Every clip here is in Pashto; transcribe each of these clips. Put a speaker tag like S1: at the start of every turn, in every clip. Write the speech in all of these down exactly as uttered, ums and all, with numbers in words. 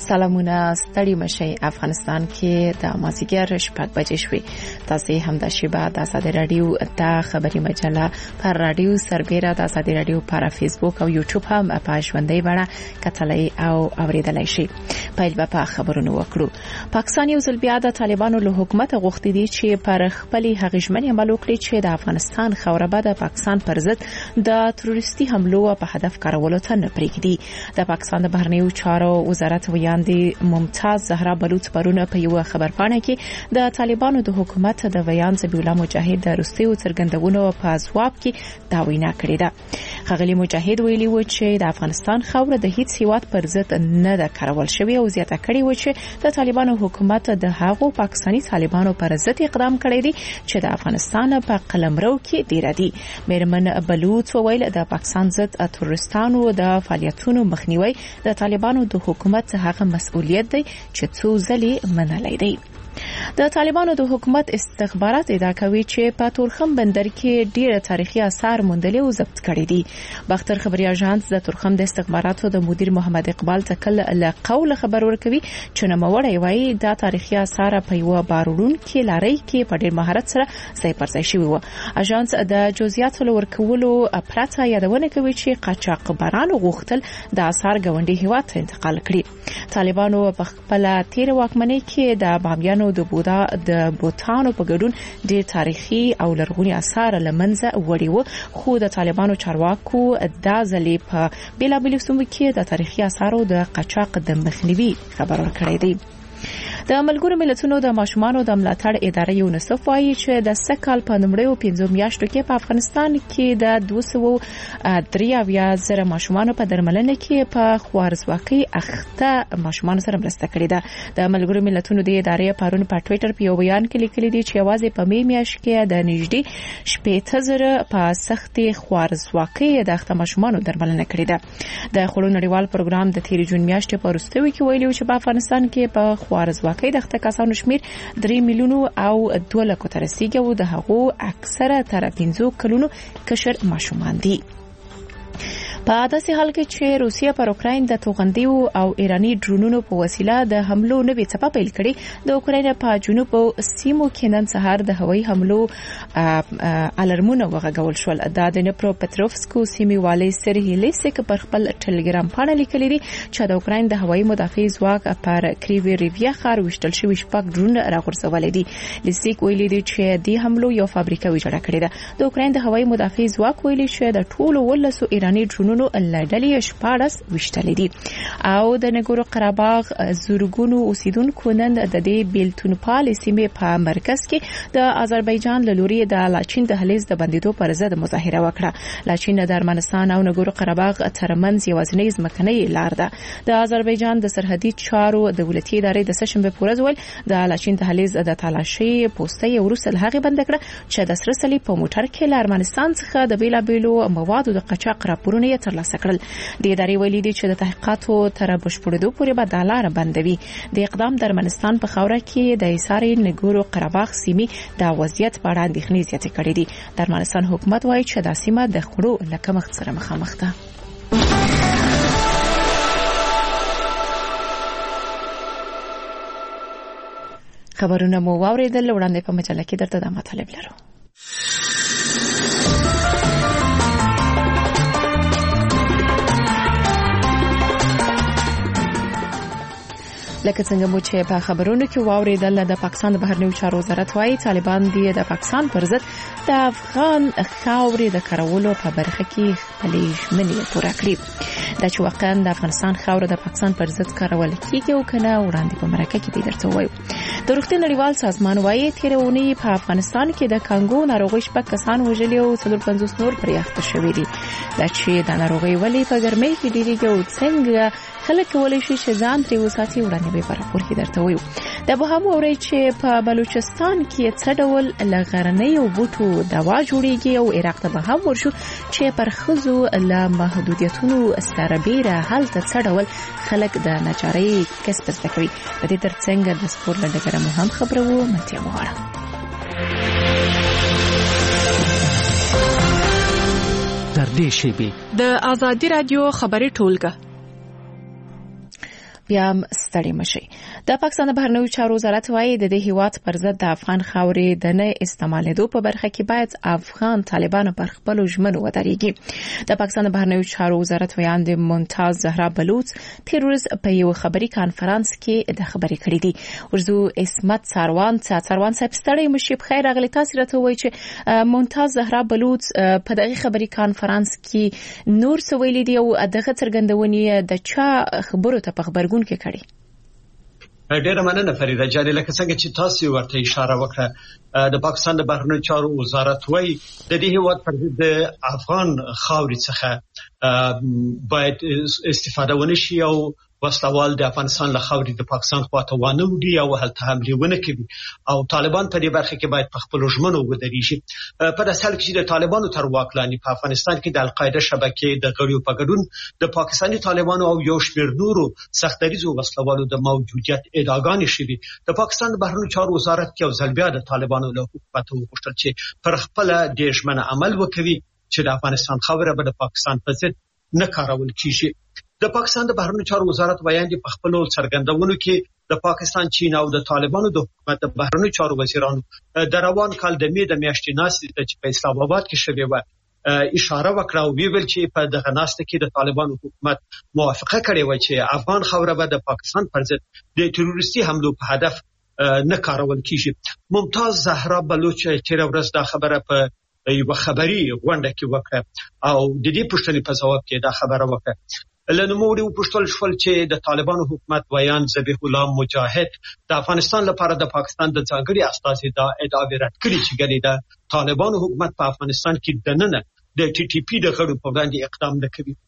S1: سلامونه ستړي مشي افغانستان کې د مازیګر شپږ بجې شوې. تاسو هم د شیبه د آزاد رادیو د خبري مجله پر رادیو سربېره د آزاد رادیو پر فیسبوک او یوټیوب هم په ژوندۍ بڼه کتلای او اوریدلای شي. پیل به په خبرونو وکړو. پاکستان یو ځل بیا د طالبانو له حکومت غوښتي دي چې پر خپل هغیژمنې عمل وکړي چې د افغانستان خاوره د پاکستان پر ضد د تروریستي حملو په هدف کارولو ته نه پرېږدي. د پاکستان د بهرنیو چارو وزارت ویاندې ممتاز زهرا بلوچ پرونه په یو خبرپاڼه کې د طالبانو د حکومت د ویان ذبیح الله مجاهد د روسي څرګندونو په ځواب کې دا وینا کړې ده. خغلی مجاهد ویلي و چې د افغانستان خاوره د هیڅ هیواد پر ضد نه ده کارول شوی او زیاته کړې و چې د طالبانو حکومت د هغو پاکستاني طالبانو پر ضد اقدام کړی دی چې د افغانستان په قلمرو کې ډیر دي. میرمن بلوچ ویل د پاکستان ضد تروریستانو د فعالیتونو مخنیوي د طالبانو د حکومت هغه مسؤلیت دی چې څو ځلې منلای دی. د طالبانو د حکومت استخبارات ادعا کوي چې په تورخم بندر کې ډیره تاریخي آثار موندلې او ضبط کړي دي. باختر خبري اژانس د تورخم د استخباراتو د مدیر محمد اقبال تکل له قول خبر ورکوي چې نوموړی وایي دا تاریخي آثار په یو بارون کې لاري کې په ډیر مهارت سره ځای پر ځای شوی و. اژانس د جزئیاتو ورکولو پرته یادونه کوي چې قاچاقبرانو غوښتل د آثار ګاونډي هیواد ته انتقال کړي. طالبانو په خپل تیر واکمنۍ کې د بامیانو د بودا د بوتانو په ګډون ډېر تاریخي او لرغوني آثار لمنځه وړي وو، خو د طالبانو چارواکو د ځلې په بیلابیلو سیمو کې د تاریخي آثارو د قاچاق د مخنیوي خبر ورکړی دی. د ملګرو ملتونو د ماشومانو د ملاتړ ادارې یونیسف وايي چې د سکهال په نومړیو پنځو میاشتو کې په افغانستان کې د دوه سوه درې اویا زره ماشومانو په درملنه کې په خوارزواکۍ اخته ماشومان سره مرسته کړې ده. د ملګرو ملتونو د ادارې پرون په ټوئیټر په یو بیان کې لیکلي دي چې یوازې په می میاشت کې د نږدې شپږ زره په سختي خوارزواکۍ د اخته ماشومانو درملنه کړې ده. د خړو نړیوال پروګرام د تیر جون میاشتې په وروستیو کې ویلي چې په افغانستان کې په خوارزواکۍ کې د اخته کسانو شمیر درې میلیونو او دوه لکو ته رسیدي او د هغو اکثره تر پنځو کلونو کشر ماشومان دي. په داسې حال کې چې روسیه پر اوکراین د توغندیو او ایرانی ډرونونو په وسیله د حملو نوې څپه پیل کړې. د اوکراین په جنوب او سیمو کې نن سهار د هوایي حملو الارمونه وغږول شول. د دنپرو پټروفسکو سیمې والي سرهی لیسک پر خپل ټلګرام باندې لیکلي دي چې د اوکراین د هوایي مدافع ځواک پر کریوی ریویا ښار وشتل شوی شپږ ډرون راغورځولې دي. لیسک ویلي دي چې د حملو یو فابریکه ویجاړه کړې ده. د اوکراین د هوایي مدافع ځواک ویلي چې د ټولو ولسو ایرانی ډرونونو لړډلې شپاړس وشتلې دي او د نګورو قرهباغ زورګونو اوسیدونکو نن د دې بیلتونپال سیمې په مرکز کې د آذربایجان له لوري د لاچین د دهلیز د بندیدو پر ضد مظاهره وکړه. لاچین د ارمنستان او نګورو قرهباغ ترمنځ یوازینۍ ځمکنۍ لار ده. د آذربایجان د سرحدي چارو دولتي ادارې د سشنبه په ورځ ول د لاچین د دهلیز د تالاشي پوسټي ورسل هغه بند کړه چې د سره سلی په موټر کې له ارمنستان څخه د بیلابیلو موادو د قاچاق راپورونه ترلاسه کړل. د ادارې ویلي دي چې د تحقیقاتو تر بشپړېدو پورې به د لار بندوي. د اقدام د ارمنستان په خاوره کې د ایساري نګورو قرهباغ سیمې د وضعیت په اړه اندېښنې زیاتې کړې دي. د ارمنستان حکومت وایي چې دا سیمه د خړو له کمښت سره مخامخ ده. خبرونه مو واوریدل. وړاندې په مجله کې درته دا مطالب لرو. لکه څنګه مو چې په خبرونو کې واوریدل د پاکستان د بهرنیو چارو وزارت وايي طالبان دي د پاکستان پر ضد د افغان خاورې د کارولو په برخه کې خپلې ژمنې پوره کړې. دا چې واقعا د افغانستان خاوره د پاکستان پر ضد کارول کیږي او کنه وړاندې په مرکه کې درته وایو. د روغتیا نړیوال سازمان وايي تیرونی په افغانستان کې د کانګو ناروغي شپږ کسان وژلي او څلور پنځوس نور پرې اخته شوي دي. دا چې د ناروغي ولې په ګرمۍ کې ډیریږي او څنګه خلک کولای شي چې ځان ترې وساتي وړاندې به په راپور کې درته وایو. د به هم اوري چې په بلوچستان کې څه ډول لغرنۍ او بوټو دوا جوړیږي او عراق ته به هم ورشو چې پر خزو له محدودیتونو سربېره هلته څه ډول خلک د ناچارۍ کسب زده کوي. په دې ترڅنګ د سپورت له ډګره مو هم خبرو ملتیا وغواړه.
S2: تر دې شیبې
S1: د آزادي رادیو خبري ټولګه بیا ستړي مشي. د پاکستان بهرنیو چارو وزارت وايي د دې هیواد پر ضد د افغان خاورې د نه استعمالېدو په برخه کې باید افغان طالبانو پر خپل ژمنو ودرېږي. د پاکستان بهرنیو چارو وزارت ویاند ممتاز زهرا بلوچ تیروریز په یو خبري کانفرنس کې د خبرې کړې دي. ورزو اسمت ساروان ساروان صاحب ستړي مشي په خیر اغلی تاسو راته وایي چې ممتاز زهرا بلوچ په دغه خبري کانفرنس کې نور سویل دي او دغه څرګندونې د چا خبرو ته په خبرګون کې کړي.
S2: ډیره مننه فریده جانې، لکه څنګه چې تاسو ورته اشاره وکړه د پاکستان د بهرنیو چارو وزارت وايي د دې هیواد پر ضد افغان خاورې څخه باید استفاده ونشي او وسلوال د افغانستان له خاورې د پاکستان خواته وانه وړي او هلته حمله ونه کوي او طالبان په دې برخه کې باید په خپل ژمنو ودرېږي. په داسې حال کې چې د طالبانو تر واک لاندې په افغانستان کې د القاعده شبکې د غړیو په ګډون د پاکستاني طالبانو او یو شمېر نورو سختدریزو وسلوالو د موجودیت ادعاګانې شوي. د پاکستان د بهرنیو چارو وزارت یو ځل بیا د طالبانو له حکومت وغوښتل چې پر خپل د ژمنه عمل وکړي چې د افغانستان خاوره به د پاکستان په ضد نه کارول کیږي. د پاکستان د بهرنیو چارو وزارت بیان دی په خپل څرګندونو کې د پاکستان، چین او د طالبانو د حکومت د بهرنیو چارو وزیرانو د روان کال د می د میاشتې ناستې چې په اسلام آباد کې شوې و اشاره وکړه او ویل چې په دغه ناسته کې د طالبانو حکومت موافقه کړې و چې افغان خاوره به د پاکستان پر ضد د تروریستي حملو په هدف نه کارول کیږي. ممتاز زهرا بلوچ تیر ورځ دا خبره په یو خبري غونډه کې وکړه او د دې پوښتنې په ځواب کې دا خبره وکړه. لنموړي پوښتل شول چې د طالبانو حکومت ویان ذبیح الله مجاهد د افغانستان لپاره د پاکستان د ځانګړي استازي دا ادعا رد کړې چې ګنې د طالبانو حکومت په افغانستان کې دننه د ټي ټي پی د غړو په وړاندې اقدام نه کوي.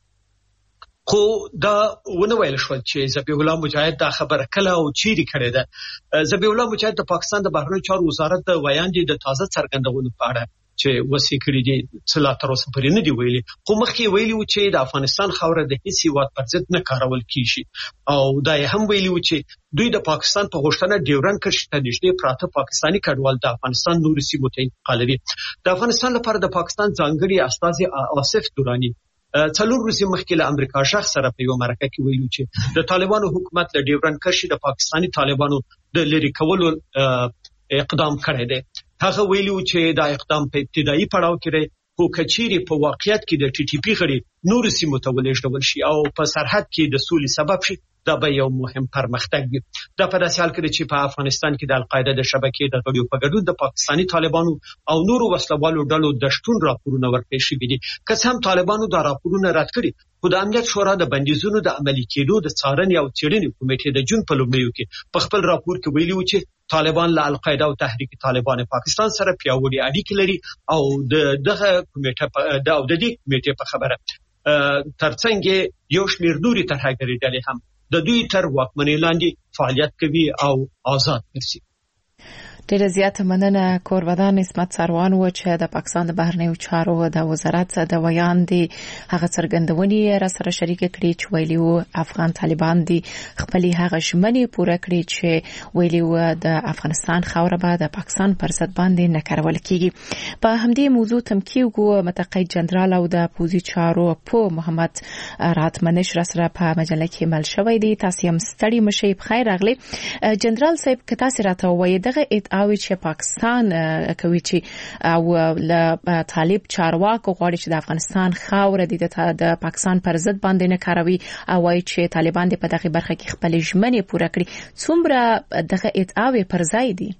S2: خو دا ونه ویل شول چې ذبیح الله مجاهد دا خبره کله او چیرې کړې ده. ذبیح الله مجاهد د پاکستان د بهرنیو چارو وزارت د ویان د تازه څرګندونو په اړه چې وسی کړی دي څه لا تر اوسه پرې نه دی ویلي، خو مخکې ویلي و چې د افغانستان خاوره د هیڅ هیواد پر ضد نه کارول کیږي او دا هم ویلي و چې دوی د پاکستان په غوښتنه ډیورنډ کرښې ته نږدې پراته پاکستاني کډوال د افغانستان نورو سیمو ته انتقالوي. د افغانستان لپاره د پاکستان ځانګړي استازي آصف درانی څلور ورځې مخکې له امریکا شخص سره په یو مرکه کې ویلي چې د طالبانو حکومت له ډیورنډ کرښې د پاکستاني طالبانو د لری کولو اقدام کړی دی. هغه ویلي چې دا اقدام په ابتدایي پړاو کې خو کچيري په واقعیت کې د ټي ټي پی غړي نور سیمو ته ولېږدول شي او په سرحد کې د سولې سبب شي، دا به یو مهم پرمختګ وي. دا په داسې حال کې چې په افغانستان کې د القاعده د شبکې د غړیو په ګډون د پاکستاني طالبانو او نورو وسلوالو ډلو د شتون راپورونه ورکړي شوي دي. که هم طالبانو دا راپورونه رد کړي، خو د امنیت شورا د بندیزونو د عملي کېدو د څارنې او څېړنې کمیټې د جون په لومړیو کې په خپل راپور کې ویلي و چې طالبان له القاعده او تحریک طالبان پاکستان سره پیاوړي اړیکې لري او د دغه کمیټه د او د دې کمیټې په خبره ترڅنګ یو شمېر نوري ترهګري ډلې هم د دوی تر واکمنۍ لاندې فعالیت کوي او آزاد ګرځي.
S1: ډېر زیات مننه کورودان اسمت ساروان و چې د پاکستان د بهرنیو چارو د وزارت د ویان دي هغه څرګندونې را سره شریک کړي چې ویلي وو افغان طالبان دي خپل هغه ژمنې پوره کړي چې ویلي وو د افغانستان خاوره به د پاکستان پر ضد باندې نه کارول کیږي. په همدې موضوع تمکیوګو متقاعد جنرال او د پوزي چارو په محمد راتمنش را سره په مجله کې مل شوی دی. تاسو هم ستړي مشي په خیر راغلي. جنرال صاحب که تاسو راته وایي دغه او چې پاکستان کوي چې او له طالب چارواکو غواړي چې د افغانستان خاوره د پاکستان پر ضد باندې نه کاروي او وايي چې طالبان د په دغه برخه کې خپل ژمنې پوره کړي، څومره دغه ادعاوې پر ځای دي؟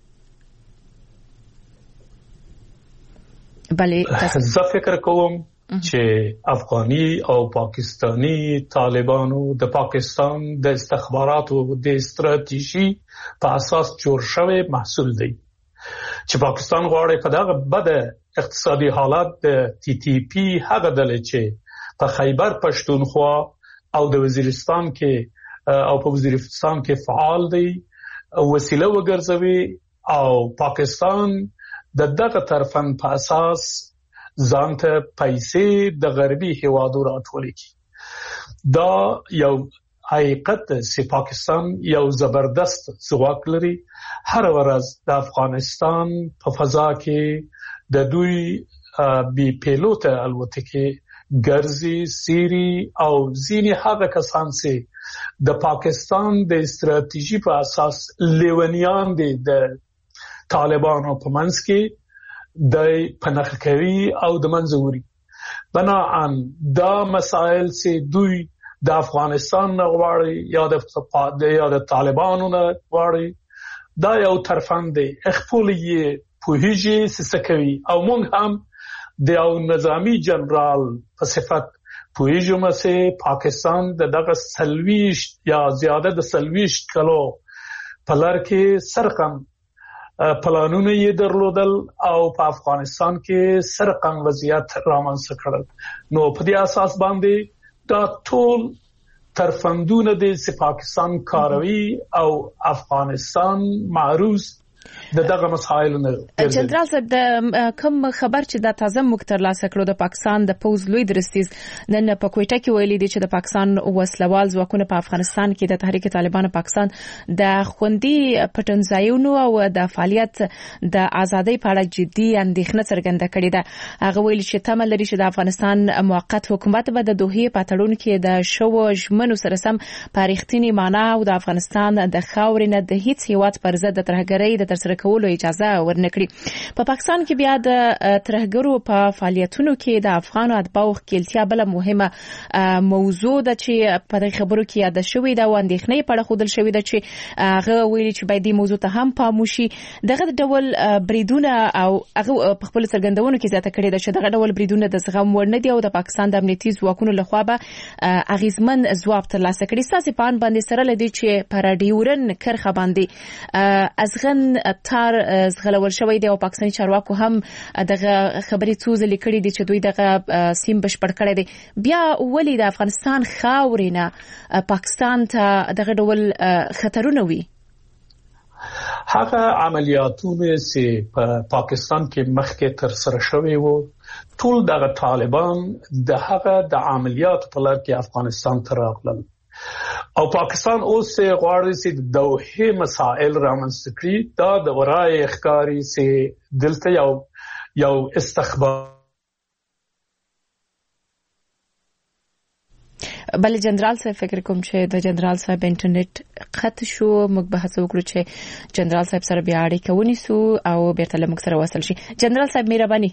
S3: بله زه فکر کوم چې افغاني او پاکستانی طالبانو د پاکستان د استخباراتو د استراتیژي په اساس جوړ شوی محصول دی چې پاکستان غواړي په دغه بد اقتصادي حالت د ټي ټي پی هغه ډلې چې په خیبر پښتونخوا او د وزیرستان کې او په وزیرستان کې فعال دی وسیله وګرځوي او پاکستان د دغه طرفن په اساس ځانته پیسې د غربي هیوادو راټولې کی. دا یو حقیقت چې پاکستان یو زبردست ځواک لري. هر ورځ د افغانستان په فضا کې د دوی بي پیلوټ الوتکې ګرځي سيري او ځینې هغه کسان چې د پاکستان د استراتیژي په اساس لیونیان دي د طالبانو په منځ کې د پنځه کوي او د منځوري بناءً دا مسائل چې دوی د افغانستان نه غواړي یا د یا د طالبانو نه غواړي دا یو طرفان دی خپل یې پوهیږي څه کوي او موږ هم د یو نظامی جنرال په صفت پوهیږو چې پاکستان د دغه سلويش یا زیاده د سلويش کلو پلار کې سرقم پلانونه یې درلودل او په افغانستان کې سرقم وضعیت رامنځته کړل نو په دې اساس باندې دا ټول ترفندونه دي چې پاکستان کاروي او افغانستان معروض د دغه مسایل نه
S1: جنرال صاحب د کوم خبر چې د تازه مکتر لاس کړو د پاکستان د پوز لوی درستیز نن په کوټه کې ویلي دي چې د پاکستان وسلوال ځواکونه په افغانستان کې د تحریک طالبان پاکستان د خوندي پټنځایونو او د فعالیت د ازادۍ په اړه جدي اندېښنه څرګنده کړې ده هغه ویلي چې تمه لري چې د افغانستان موقت حکومت به د دوحې په تړون کې د شو ژمنو سره سم په رښتینی معنا او د افغانستان د خاورې نه د هیڅ هیواد پر ضد د ترهګرۍ د ترسره کولو اجازه ورنکړي په پاکستان کې بیا د ترهګرو په فعالیتونو کې د افغان اتباعو خپلتیا بل مهمه موضوع ده چې په خبرو کې یاد شوې ده او اندېښنې په اړه خودل شوې ده چې هغه ویلي چې باید دې موضوع ته هم پام وشي دغه ډول بریدونه او هغه په خپل څرګندونو کې زیاته کړې ده چې دغه ډول بریدونه د زغم وړ نه دي او د پاکستان د امنیتي ځواکونو لخوا به اغیزمن ځواب ترلاسه کړي ساسي پان باندې سره لدی چې پر ډیورن کرخه باندې ازغن تار زغلول شوی دی او پاکستاني چارواکو هم دغه خبري څو ځلې کړې دي چې دوی دغه سیم بشپړ کړی دی بیا ولې د افغانستان خاورینه پاکستان ته دغه ډول خطرونه وي
S3: هغه عملیاتونه چې په پاکستان کې مخکې تر سره شوي وو ټول دغه طالبان د هغه د عملیات په لړ کې افغانستان ته راغلل او پاکستان اوس غواړي چې د دوحې مسائل رامنځته کړي دا د ورای ښکاری چې دلته یو یو استخبار
S1: بل جنرال صاحب فکر کوم چې د جنرال صاحب انټرنیټ خط شو موږ به هڅه وکړو چې جنرال صاحب سره بیا اړیکه ونیسو او بیرته موږ سره وصل شي جنرال صاحب مهرباني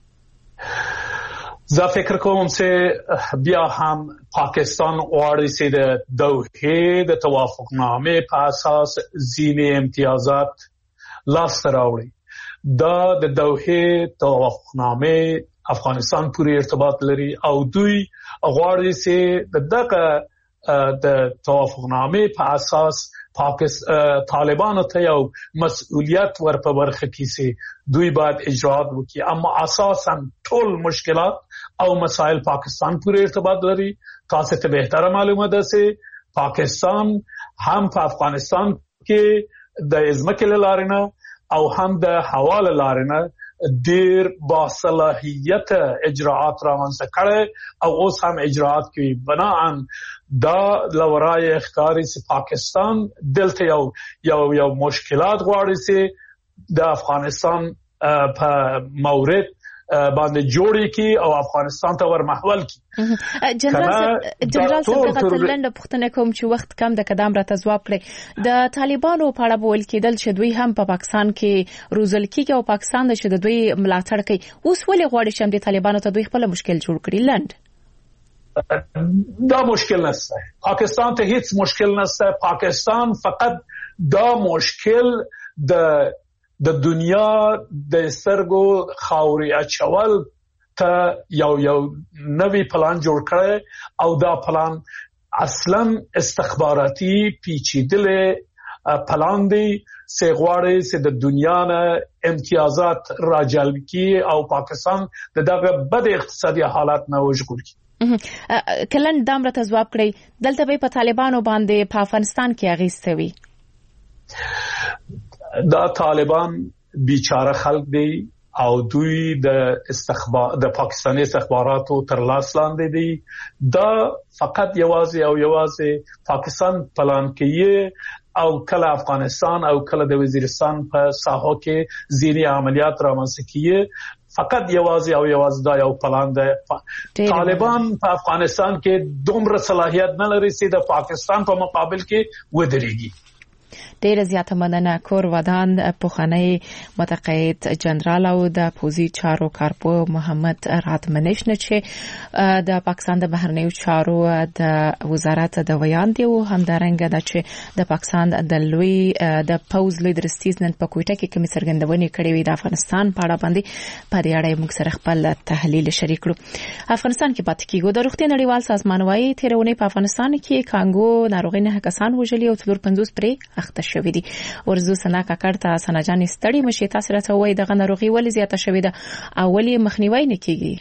S3: زه فکر کوم چې بیا هم پاکستان غواړي چې د دوحې د توافقنامې په اساس ځینې امتیازات لاسته راوړي دا د دوحې توافقنامې افغانستان پورې ارتباط لري او دوی غواړي چې دغه د توافقنامې په اساس پاکستان طالبانو ته یو مسؤلیت ورپه برخه کیسي دوی باید اجرات وکړي اما اساسا ټول مشکلات او مسائل پاکستان پورې ارتباط لري تاسو ته بهتره معلومه ده چې پاکستان هم په افغانستان کې د ازمکه لارنه او هم د حواله لارنه ډیر باصلاحیت اجراءات رامنځته کړي او اوس هم اجراءات کوي بناءً دا لورای ښکاری چې پاکستان دلته یو یو یو مشکلات غواړي چې د افغانستان په مورد باندې جوړی کی او افغانستان ته ورمحول کی
S1: جنرال جنرال څنګه تلند پښتنه کوم چې وخت کم د قدم را تجواب کړي د طالبانو په اړه بول کېدل چې دوی هم په پاکستان کې روزل کیږي او پاکستان د چې دوی ملاتړ کوي اوس ولې غواړي چې د طالبانو ته دوی خپل مشکل جوړ کړي لند
S3: دا مشکل نشته پاکستان ته هیڅ مشکل نشته پاکستان فقط دا مشکل د د دنیا د سرګو خاوري اچول ته یو یو نوی پلان جوړ کړي او دا پلان اصلا استخباراتي پیچیدل پلان دی چې غواړي چې د دنیا نه امتیازات راجلب کړي او پاکستان دغه بد اقتصادي حالات نه وژغوري
S1: کلن دام را تجواب کړی دلته به په طالبانو باندې په افغانستان کې اغیستوي
S3: دا طالبان بیچاره خلک دی او دوی د استخبار د پاکستاني استخباراتو تر لاس لاندې دي دا فقط یوازې او یوازې پاکستان پلان کوي او کله افغانستان او کله د وزیرستان په ساحو کې زیري عملیات رامنځته کوي فقط یوازې او یوازې دا یو پلان دی. طالبان په افغانستان کې دومره صلاحیت نه لري چې د پاکستان په مقابل کې ودرېږي.
S1: ډېر زیاته مننه. کور ودان پخوانی متقاعد جنرال او د پوزي چارو کارپو محمد راتمنش نه چې د پاکستان د بهرنیو چارو د وزارت د ویان دی او همدارنګه د چې د پاکستان د لوی د پوز لوی درستیز نن په کوټه کې کوم څرګندونې کړې وي د افغانستان په اړه باندې په دې اړه موږ سره خپل تحلیل شریک کړو. افغانستان کې پاتې کیږي. د روغتیا نړیوال سازمان وايي تیرونه په افغانستان کې کانګو ناروغي نه کسان وژلي او څلور پنځوس پرې اخته شوې دي. ورزو سنا کاکړ ته سنا جان ستړي مشي تاسو راته وای دغه ناروغي ولې زیاته شوې ده او ولې مخنیوي نه کیږي؟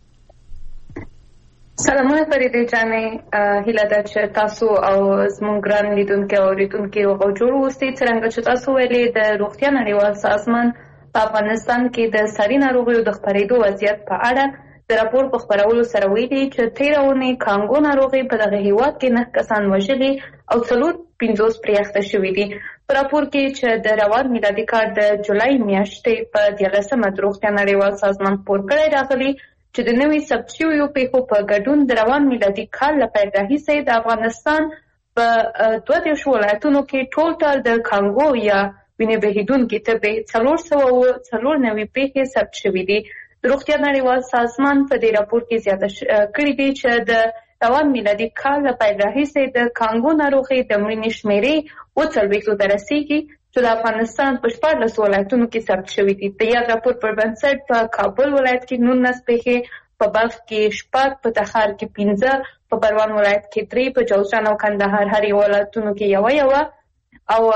S4: سلامونه فريده جانې، هیله ده چې تاسو او زموږ ګران لیدونکو او لیدونکو او جوړ اوسئ. څنګه چې تاسو ویلي د روغتیا نړیوال سازمان په افغانستان کې د ساري ناروغیو د خپرېدو وضعیت په اړه د راپور په خبرولو سره ویلي چې تیرونه کانګو ناروغي په دغه هیواد کې نه کسان وژلي او څلور پنځوس پرې اخته شوي دي. په راپور کې چې د روان میلادي کال د جولای میاشتې په دیارلسمه د روغتیا نړیوال سازمان خپور کړی راغلی چې د نوي ثبت شویو پیښو په ګډون د روان میلادي کال له پیل راهیسې د افغانستان په دوه دېرش ولایتونو کې ټول د کانګو یا وینې بهیدونکي تبې څلور سوه څلور نوي پیښې ثبت شوي دي. د روغتیا نړیوال سازمان په دې راپور کې زیاته کړي دي چې د روان میلادي کال له پیل راهیسې د کانګو ناروغۍ د مړینې شمېرې اووه څلوېښتو ته رسیږي چې د افغانستان په شپاړلسو ولایتونو کې ثبت شوي دي. د یاد راپور پر بنسټ په کابل ولایت کې نولس پیښې، په بلخ کې شپږ، په تخار کې پنځه، په پروان ولایت کې درې، په جوزجان او کندهار هر یو ولایتونو کې یوه یوه او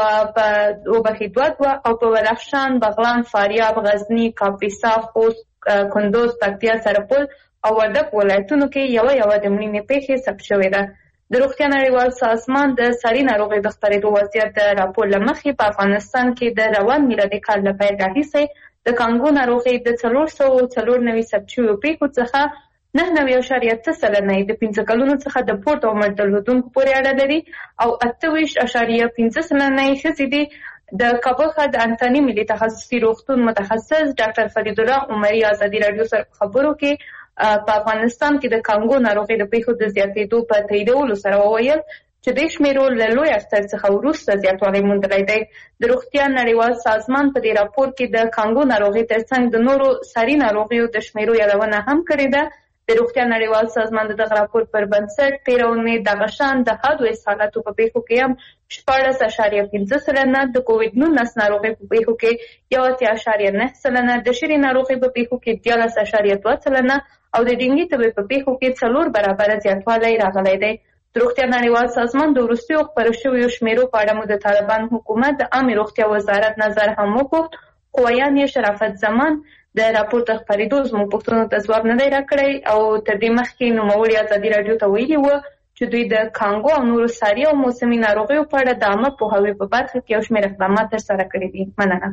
S4: په وبخې دوه دوه او په بدخشان، بغلان، فاریاب، غزني، کاپیسا، خوست، کندوز، پکتیا، سرپل او وردګ ولایتونو کې یوه یوه د مړینې پیښې ثبت شوې ده. د روغتیا نړیوال سازمان د ساري ناروغۍ د خپرېدو وضعیت د راپور له مخې په افغانستان کې د روان میلادي کال له پیل راهیسې د کانګو ناروغۍ د څلور سوه څلور نوي ثبت شویو پیښو څخه نهه نوي اعشاریه څه سلنه یې د پنځه کلونو څخه د پورته عمر درلودونکو پورې اړه لري او اته ویشت اعشاریه پنځه سلنه یې ښځې دي. د کابل ښار د انساني ملي تخصصي روغتون متخصص ډاکټر فرید الله عمري ازادي راډیو سره خبرو کې په افغانستان کې د کانګو ناروغۍ د پیښو د زیاتېدو په تاییدولو سره وویل چې د شمیرو له لوی اختر څخه وروسته زیاتوالی موندلی دی. د روغتیا نړیوال سازمان په دې راپور کې د کانګو ناروغۍ ترڅنګ د نورو ساري ناروغیو د شمیرو یادونه هم کړې ده. د روغتیا نړیوال سازمان د دغه راپور پر بنسټ تېره اونۍ دغه شان د حادو اصالاتو په پیښو کې هم شپاړس اعشاریه پنځه سلنه، د کووډ نولس ناروغۍ په پیښو کې یو اتیا اعشاریه نه سلنه، د شري ناروغۍ په پیښو کې دیارلس اعشاریه دوه سلنه او د ډینګي تبې په پیښو کې څلور برابره زیاتوالی راغلی دی. د روغتیا نړیوال سازمان د وروستیو خپرو شویو شمیرو په اړه مو د طالبان حکومت د عامې روغتیا وزارت نظر هم وپوښت، خو ویان یې شرافت زمان د راپور ته خپرېدو زموږ پوښتنو ته ځواب نه دی راکړی او تر دې مخکې نوموړي ازادي راډیو ته ویلي وه چې دوی د کانګو او نورو ساري او موسمي ناروغیو په اړه د عامه پوهاوي په برخه کې یو شمېر اقدامات ترسره کړي دي. مننه.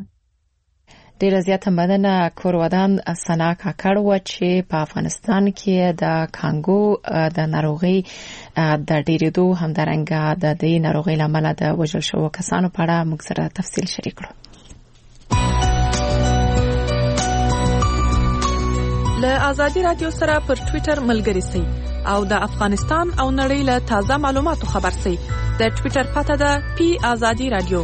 S1: ډیره زیاته مننه. کورودان سنا کاکړ و چې په افغانستان کې د کانګو د ناروغي د ډیرېدو همدارنګه د دې ناروغي لامل د وژل شوو کسانو په اړه موږ سره تفصیل شریک کړو.
S5: له آزادي رادیو سره پر ټوئیټر ملګري سئ او د افغانستان او نړۍ له تازه معلوماتو خبر سئ. د ټوئیټر پته ده پی آزادي رادیو.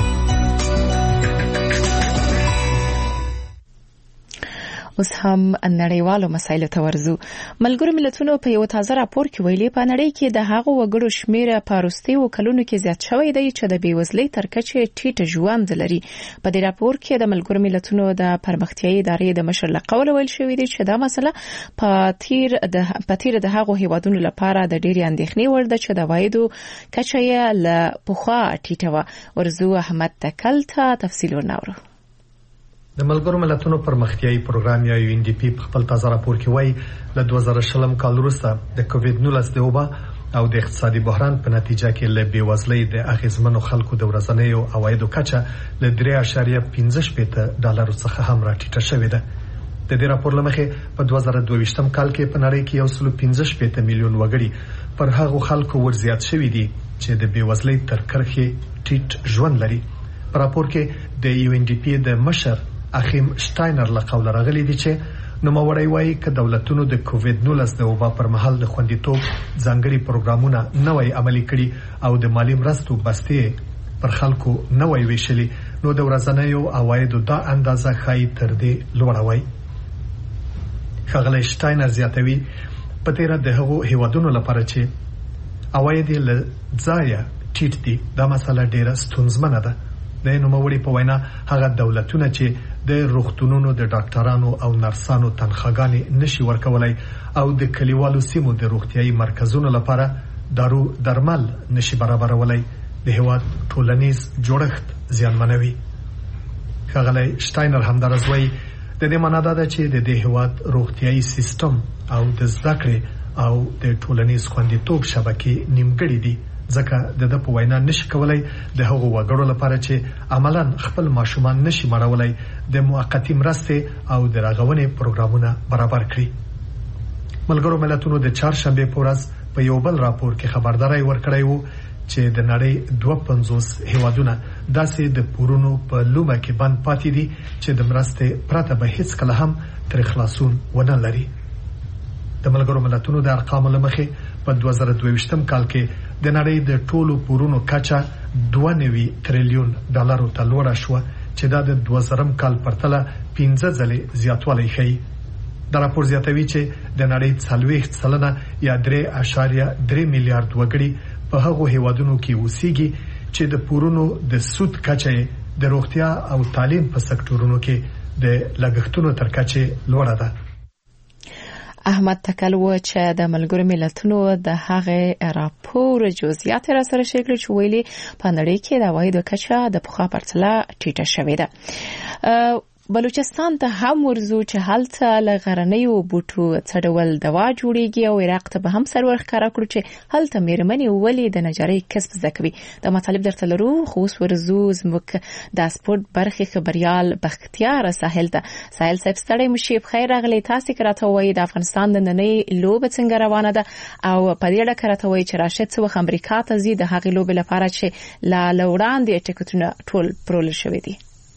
S1: اوس هم نړیوالو مسایلو ته ورځو. ملګرو ملتونو په یو تازه راپور کې ویلي په نړۍ کې د هغو وګړو شمېر په وروستیو کلونو کې زیات شوی دی چې د بېوزلۍ تر کچې ټیټ ژوند لري. په دې راپور کې د ملګرو ملتونو د پرمختیایي ادارې د مشر له قوله ویل شوی دی چې دا مسله په تیر د په تیر د هغو هیوادونو لپاره د ډېرې اندېښنې وړ ده چې د عوایدو کچه یې له پخوا ټیټه وه. ورځو احمد تکل ته تفصیل ورناوړو.
S6: د ملګرو ملتونو پرمختیایي پروګرام یا یو ان ډي پی په خپل تازه راپور کې وایي له دوه زره شلم کال وروسته د کووډ نولس د وبا او د اقتصادي بحران په نتیجه کې له بېوزلۍ د اغیزمنو خلکو د ورځنیو عوایدو کچه له درې اعشاریه پنځه شپېته ډالرو څخه هم راټیټه شوې ده. د دې راپور له مخې په دوه زره دوه ویشتم کال کې په نړۍ کې یو سل پنځه شپېته میلیون وګړي پر هغو خلکو ورزیات شوي دي چې د بېوزلۍ تر کرښې ټیټ ژوند لري. په راپور کې د یو ان ډي پی د مشر اخیم شتاینر له قوله راغلی دی چې نوموړی وایي ک دولتونو د کووید نولس د وبا پر مهال د خوندیتوب ځانګړي پروګرامونه نوي عملي کړي او د مالی مرستو بستې پر خلکو نوي ویشلي نو د ورځنیو عوایدو دا اندازه خای تر دې لوړه وای. ښاغلی شټاینر زیاتوي په تیره د هغو هیوادونو لپاره چې عواید یې له ځایه ټیټ دي دا مسله ډیره ستونزمنه ده. د نوموړي په وینا هغه دولتونه چې د روغتونونو د ډاکټرانو او نرسانو تنخواګانې نشي ورکولای او د کلیوالو سیمو د روغتيایي مرکزونو لپاره دارو درمل نشي برابرولای د هیواد ټولنیز جوړښت زیانمنوي. ښاغلی شټاینر همدارس وایي د دې معنا ده چې د دې هیواد روغتيایي سیستم او د زده کړې او د ټولنیز خوندیتوب شبکې نیمګړې دي ځکه د د په وینا نشي کولای د هغو وګړو لپاره چې عملاً خپل ماشومان نشي مړولای د موقتی مرستې او د رغونې پروګرامونه برابر کړي. ملګرو ملتونو د چهارشنبه په ورځ په یو بل راپور کې خبرداري ورکړی وو چې د نړۍ دوه پنځوس هیوادونه داسې د پورونو په لومه کې بند پاتې دي چې د مرستې پرته به هیڅ کله هم تر خلاصون ونه لري. د ملګرو ملتونو د ارقامو لمخې په دوه زره دوه ویشتم کال کې د نړۍ د ټولو پورونو کچه دوه نوي تریلیون ډالرو ته لوړه شوه چې دا د دوه زرم کال پرتله پنځه ځلې زیاتوالی ښیي. دا راپور زیاتوي چې د نړۍ څلوېښت سلنه یا درې اعشاریه درې میلیارډ وګړي په هغو هیوادونو کې اوسېږي چې د پورونو د سود کچه د روغتیا او تعلیم په سکتورونو کې د لګښتونو تر کچې لوړه ده.
S1: احمد تکل و چې د ملګرو ملتونو د هغه راپور جزئیات را سره شریک چې ویلي په نړۍ کې د عوایدو کچه د پخوا پرتله ټیټه شوې ده. بلوچستان ته هم ورزو چې هلته له غرنیو بوټو څه ډول دوا جوړیږي او عراق ته به هم سرور ښکاره کړو چې هلته میرمنې ولې د نجارۍ کسب زده کوي. دا مطالب درته لرو خو اوس ورزو زموږ د سپورت برخې خبريال بختیار ساحل ته. ساحل صاحب ستړی مشي بخیر راغلی. تاسو کراته وایي د افغانستان د نننۍ لوبه څنګه روانه ده او په دې اړه کراته وایي چې راشد څو امریکا ته ځي د هغې لوبې لپاره چې لا لوړاندې ټیکټونه ټول پرول شوی دي.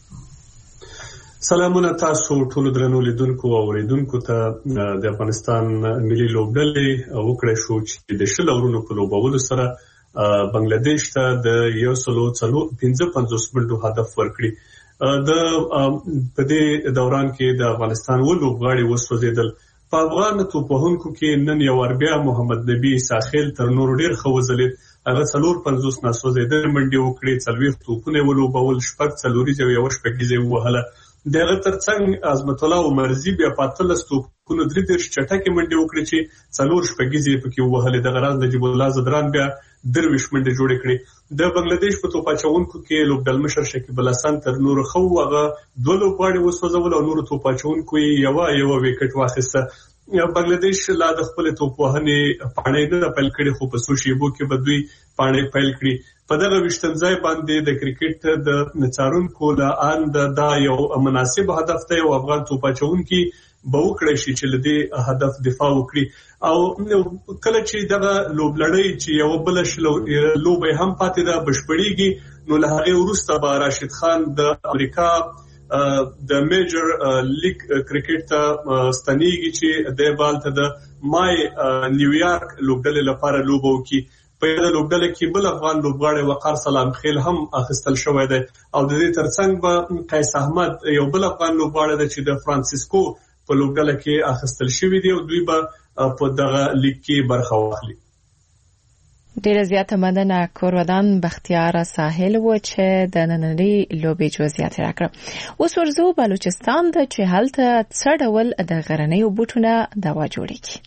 S7: سلامونه تاسو ټول درنو لیدونکو او اوریدونکو ته. د افغانستان ملي لوبډلې وکړې شو چې د شل اورونو په لوبولو سره بنگلاديش ته د یو سلو څلو پنځه پنځوس منټو هدف ورکړي. د په دې دوران کې د افغانستان و لوبغاړي وسوځیدل. په افغان توپوهونکو کې نن یو اربیا محمد نبی ساحل تر نور ډیر خوځلید. هغه څلور پنځوس ناسوځیدل منډي وکړي، څلوېښت توپونه ولوبول، شپږ څلوريزه او یو شپږیزه وهله. دغه ترڅنګ عظمت الله عمرزي بیا پاتلس توپونه درې درش چټکه منډي وکړي چې څلور شپږیزه پکې وهله. دغه راز نجیب الله زدران بیا درویش منډي جوړ کړي. د بنگلاديش په توپاچونکو کې لوبډل مشر شکیب الحسن تر نور خو هغه دوه لوبغاړي وسوځول او نور توپاچونکو یو یو وکټ واخیسته. بنگلاديش لا د خپل توپوهنې پاڼې نه پیل کړي خو په سوشيبو کې بدوي پاڼې پیل کړي. په دغه وشتنځای باندې د کرکټ د نڅارونکو لا ان دا یو مناسب هدف دی او افغان توپاچونکي به وکړي شي چې لدی هدف دفاع وکړي. او کله چې دغه لوبلړۍ چې یو بل شلو لوبې هم پاتې ده بشپړيږي نو له هغه وروسته به راشد خان د امریکا د میجر لیگ کرکټ ته ستنیږي چې د بالته د مای نیویارک لوبډلې لپاره لوبو کې په دې لوبډلې کې بل افغان لوبغاړی وقار سلام خیل هم اخیستل شوی دی او د دې ترڅنګ به قیس احمد یو بل افغان لوبغاړی دی چې د فرانسیسکو په لوبډله کې اخیستل شوی دی او دوی به په دغه لیگ کې برخه واخلي.
S1: ډیره زیاته مننه کورودان بختیار ساحل و چې د نننۍ لوبې جزئیات راکړه. اوس ورزو بلوچستان ته چې هلته څه ډول د غرنیو بوټونه دوا جوړیږي.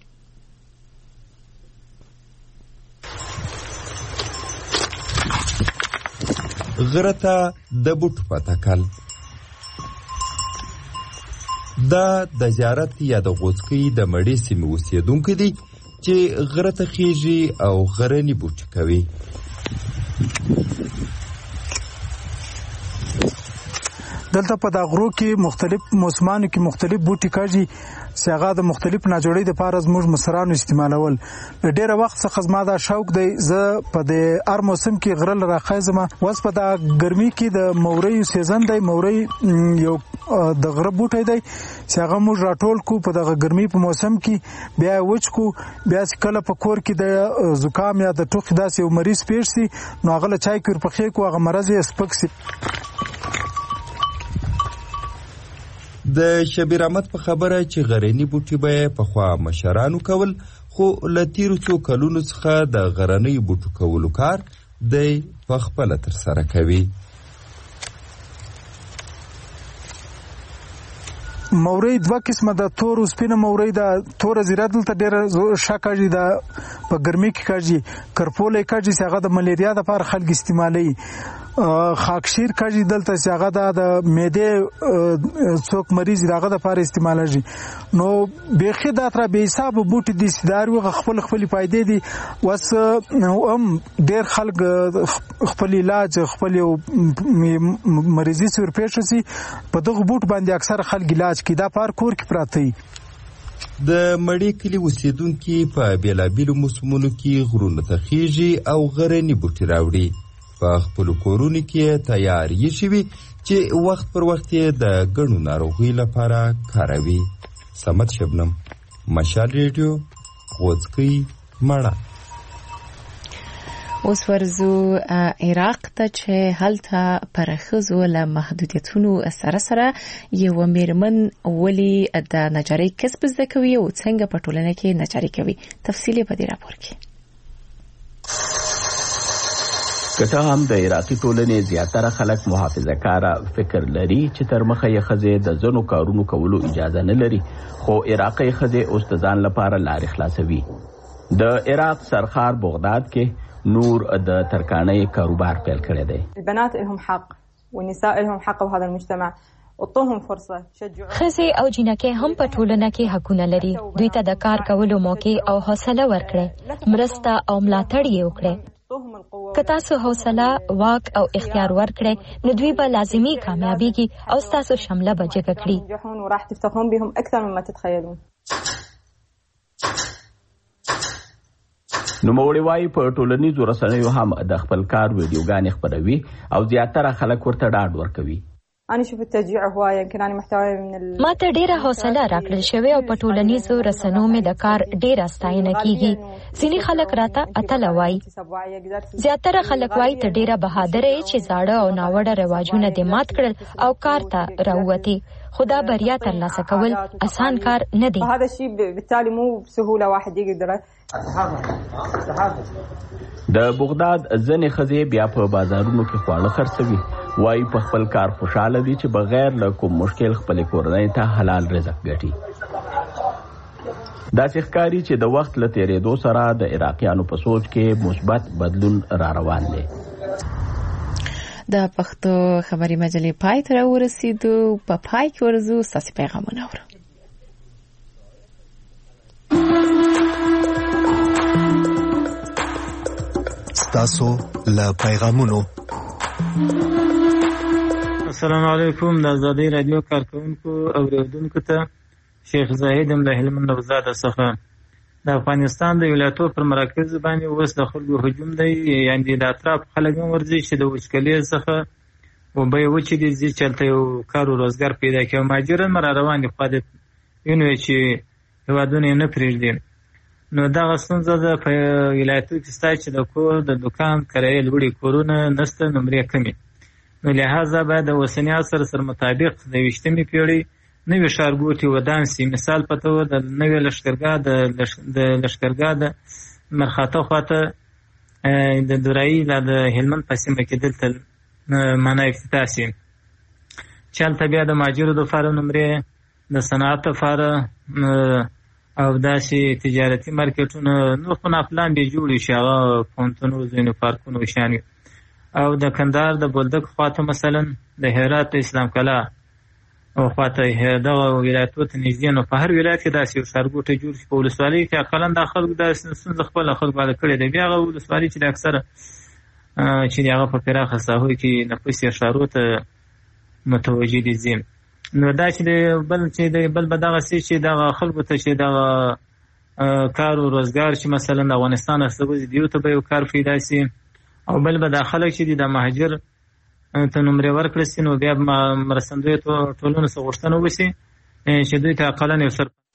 S8: غرته د بوټ پتکل دا د زیارت یا د غوڅکۍ د مړې سیمې اوسېدونکي دي چې غرته خېږي او غرني بوټي کوي.
S3: د
S9: دلته په دا غرو کې مختلف موسمانو کې مختلف بوټي کاږي چې هغه د مختلف ناجوړۍ د پاره زموږ مشرانو استعمالول. ډېر وخت څخه زما دا شوق دی زه په د هر موسم کې غره راخایزم. وس په دا ګرمي کې د مورۍ سیزن دی. مورۍ یو د غره بوټی دی چې هغه موږ راټول کو په دغه ګرمي په موسم کې بیا وچ کو. بیا کله په کور کې د زکام یا د ټوخي داسې یو مریض پیښ شي نو هغه له چای کې ورپخې کو هغه مرض یې سپک شي.
S8: د شبیر احمد په خبره چې غرنی بوټي به په خوا مشرانو کول خو لتیرو څو کلونو څخه د غرنی بوټو کولو کار دی په خپل تر سره کوي.
S9: مورۍ دوه قسمه د تور او سپینه مورۍ د تور زیره دلته ډېر شکاږي د په ګرمي کې کاږي. کرپولې کاږي چې هغه د ملیریا لپاره خلک استعمالوي. خاکشیر کاږي دلته چې هغه د معدې څوک مریض هغه لپاره استعمالوي. نو بیخي دا تر به حساب بوټي دي سدار وغه خپل خپل فائدې دي. وس هم ډېر خلک خپل علاج خپل مریضي سر پېښ شي په دغه بوټ باندې اکثر خلک علاج کی دا پار کور کې پراته وي.
S8: د مړی کلی اوسیدونکي په بیلابیلو موسمونو کې غرونه ته خیږي او غرني بوټي راوړي. په خپل کورونو کې تیار یې شوي چې وخت پر وخت یې د ګڼو ناروغیو لپاره کاروي. صمد شبنم، مشال ریډیو، غوڅکۍ، مړه.
S1: اوس ورزو عراق ته چې هلته پر ښځو له محدودیتونو سره سره یو میرمن ولې د نجارۍ کسب زده کوي او څنګه په ټولنه کې نجاري کوي. تفصیل په دې راپور کې.
S10: کته هم د عراقي ټولنې زیاتره خلک محافظه کاره فکر لري چې تر مخه یې ښځې د ځینو کارونو کولو اجازه نه لري، خو عراقي ښځې اوس د ځان لپاره لارې خلاصوي. د عراق سرخار بغداد کې نور د ترکانۍ کاروبار پیل کړی دی.
S11: البنات لهم حق والنساء لهم حق في هذا المجتمع.
S12: ښځې او جینکې هم په ټولنه کې حقونه لري. دوی ته د کار کولو موقع او حوصله ورکړئ، مرسته او ملاتړ یې وکړئ. که تاسو حوصله، واک او اختیار ورکړئ نو دوی به لازمي کامیابیږي او تاسو شمله به جګه کړي.
S11: وراح تفتخرون بهم اكثر مما تتخيلون.
S10: نوموړی وايي په ټولنیزو رسنیو هم د خپل کار ویډیوګانې خپروي او زیاتره خلک ورته ډاډ ورکوي.
S11: انا شوف التشجيع هوايه يمكن انا محتوى من ال...
S12: ما ته ډیره حوصله راکړل شوی او په ټولنیزو رسنیو مې د کار ډیره ستاینه کیږي. ځینې خلک راته اتله وایي. زیاتره خلک وایي ته ډیره بهادر یې چې زاړه او ناوړه رواجونه دې مات کړل او کار ته راووتې. خدا بریا ترلاسه کول آسان کار نه دی.
S11: هذا الشيء بالتالي مو بسهوله واحد يقدر.
S10: د بغداد ځنې ښځې بیا په بازارونو کې خواړه خرڅوي. وايي په خپل کار خوشاله دي چې بغیر له کوم مشکل خپل کورنۍ ته حلال رزق ګټي. داسې ښکاري چې د وخت له تېرېدو سره د عراقیانو په سوچ کې مثبت بدلون را روان دی.
S1: د پښتو خبري مجلې پای ته ورسېدو. په پای کې ورزو ستاسو پیغامونه اورو.
S13: ستاسو له پیغامونو.
S14: السلام علیکم. د آزادۍ رادیو کارکونکو او اوریدونکو ته شیخ زاهد ام له هلمند وزاده څخه. د افغانستان د ولایتو پر مراکز باندې اوس د خلکو هجوم دی، یعنی د اطراف خلک هم ورځي چې د وچکلۍ څخه وبه یې وچې دي ځي چې هلته یو کار و روزګار پیدا کړي. مهاجران را روان دي خوا د یونوی چې هېوادونه یې نه پرېږدي. نو دغه ستونزه ده په ولایتو کې ستا چې د کور د دوکان کرایې لوړې کورونه نشته، نمرې کمې. نو لہذا باید د اوسني عصر سره مطابق د ویشتمې پیړۍ نوې ښارګوټي ودان سي. مثال په توګه د نوې لښکرګاه د لښکرګاه د مرخاته خواته د درایي لا د هلمند په سیمه کې دلته معنا افتتاح سي چې هلته بیا د مهاجرو دپاره نمرې، د صنعت دپاره او داسې تجارتي مارکیټونه نور خو ناپلان به جوړ شي، هغه پوهنتونو، ځینو پارکونو شان وي. او د کندهار د بولدک خواته مثلا د هرات اسلام کلا او خواته دغه ولایتو ته نږدې نو په هر ولایت کې داسې یو ښارګوټی جوړ شي. په ولسوالۍ کې اقلا دا خلکو داسې ستونزه خپله خلکو باندې کړې ده. بیا هغه ولسوالۍ چې د اکثره چې د هغه په پراخه ساحو کې نفوس یې ښارو ته متوجه دي زم نو دا چې بل چې بل بدغه سي چې دغه خلکو ته چې دغه کار او روزګار چې مثلا د افغانستان استوي دیو ته به یو کار پیدا سي او بل به د خلک چې د مهاجر ته نمبر ورکړي نو بیا مرستندوی ټولنه څخه غوښتنه وشي چې دوی ته اقلن یو سر